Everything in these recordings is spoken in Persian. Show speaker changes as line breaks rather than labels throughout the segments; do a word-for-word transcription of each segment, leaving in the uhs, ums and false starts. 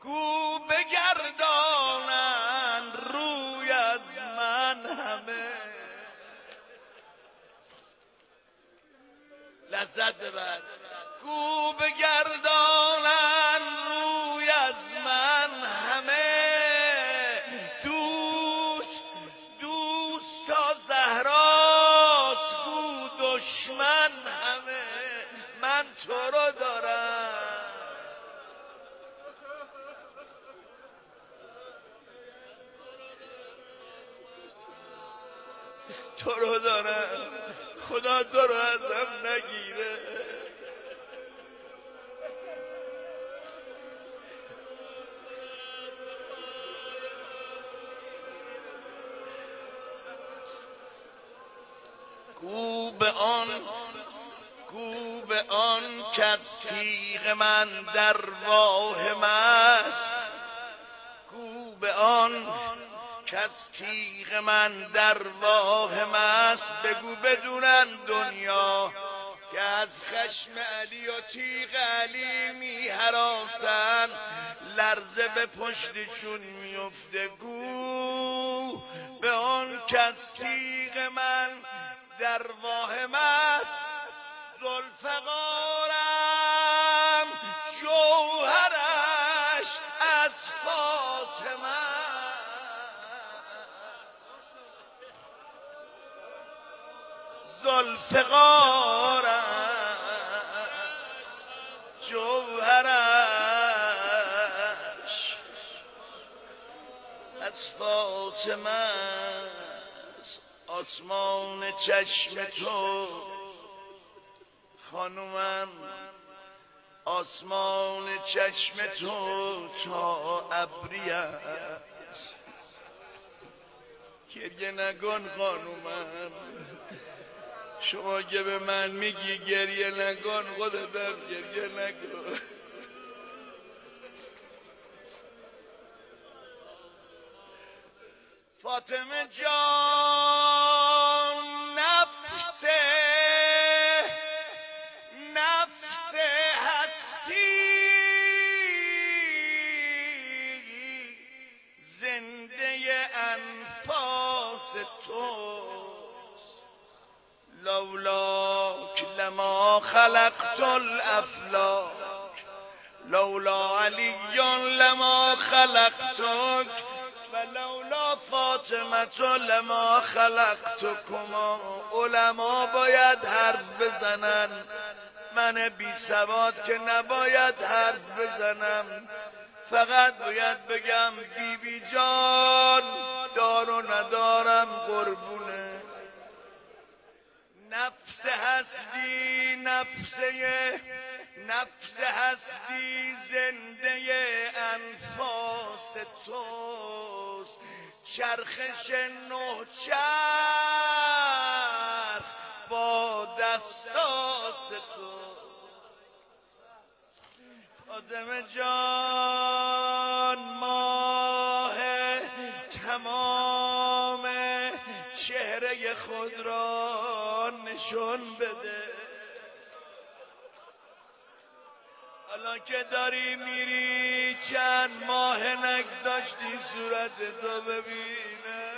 گو بگردانند روی از من همه. لذت ببر. گو بگردانند روی از من همه. دوست دوست تا زهراست، گو دشمن همه. من تو رو دارم، تو رو دارم، خدا تو رو ازم نگیره. گو به آن گو به آن کز تیغ من در واهم است، گو به آن کز تیغ من در واهم است. بگو بدونن دنیا که از خشم علی و تیغ علی می هراسن، لرزه به پشتشون میفته. گو به آن کز تیغ من در واهم است، ذوالفقارم جوهرش از فاطمه، ذوالفقارم جوهرش از فاطمه. آسمان چشم تو خانومم، آسمان چشم تو تا ابری است. گریه نکن خانومم، شما که به من میگی گریه نکن، خودتم گریه نکن. فاطمه جان نفس نفس هستی، زنده انفاس توست. لولاک لما خلقت الافلاک، لولا علی لما خلقتک، و لولا فاطمه لما خلقتکما. علما باید حرف بزنن، من بی سواد که نباید حرف بزنم، فقط باید بگم بی بی جان دار و ندارم قربونه. نفس هستی نفسه نفس هستی زنده انفاس توست. چرخش نه چرخ با دستاس توست. فاطمه جان ماه تمام چهره خود را نشون بده. حالا که داری میری چند ماه نگذاشتی صورت تو ببینه.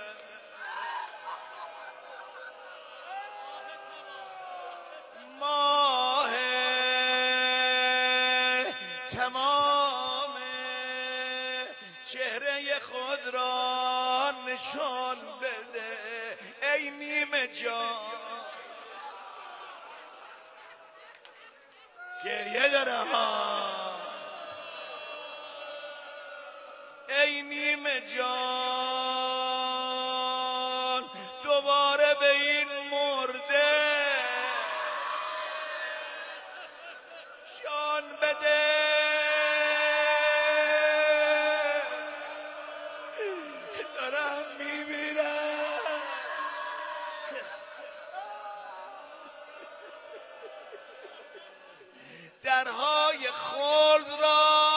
ماه تمام چهره خود را نشان بده ای نیمه جان. گریه داره ها. ای نیمه جان دوباره به این مرده جان بده. دارم میمیرم. درهای خلد را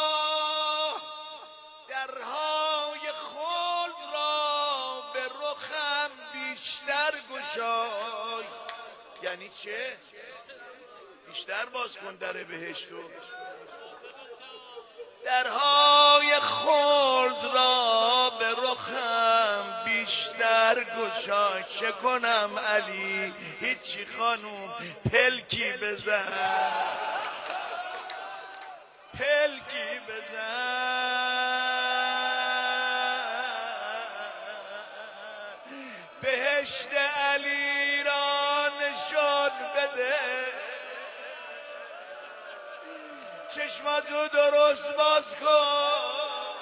درهای خلد را به رخم بیشتر گشای. یعنی چه؟ بیشتر باز کن در بهشتو. درهای خلد را به رخم بیشتر گشا. چه کنم علی؟ هیچی خانوم، پلکی بزن، پلکی بزن، بهشت علی را نشان بده، چشماتو درست باز کن.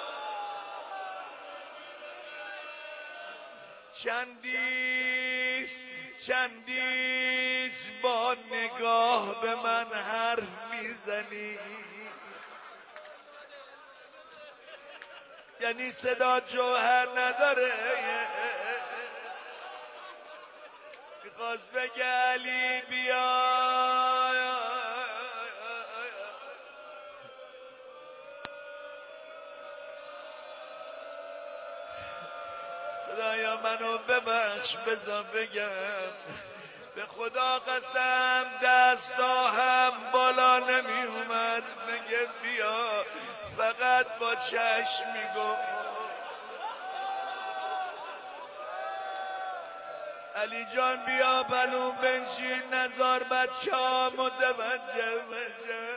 چندیست چندیست با نگاه به من حرف میزنی، یعنی صدا جوهر نداره. میخواست بگه علی بیا، خدایا منو ببخش، بذار بگم به خدا قسم دستا هم بالا نمی اومد بگه بیا، فقط با چشم میگو علی جان بیا پلون بنشین، نزار بچه ها متوجه بشه.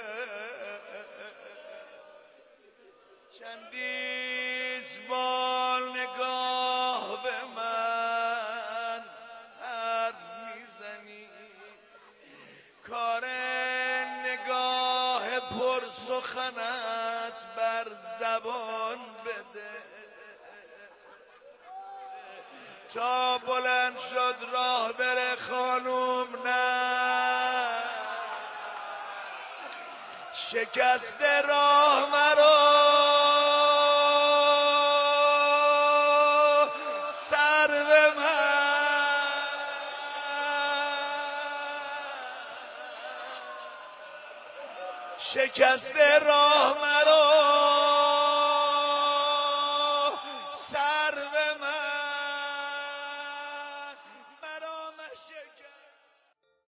چندیز با نگاه به من حرف میزنی، کار نگاه پر سخنت بر زبان بده. تا بلند شد راه بره خانوم، نه شکست راه مرا سر به من، شکست راه مرا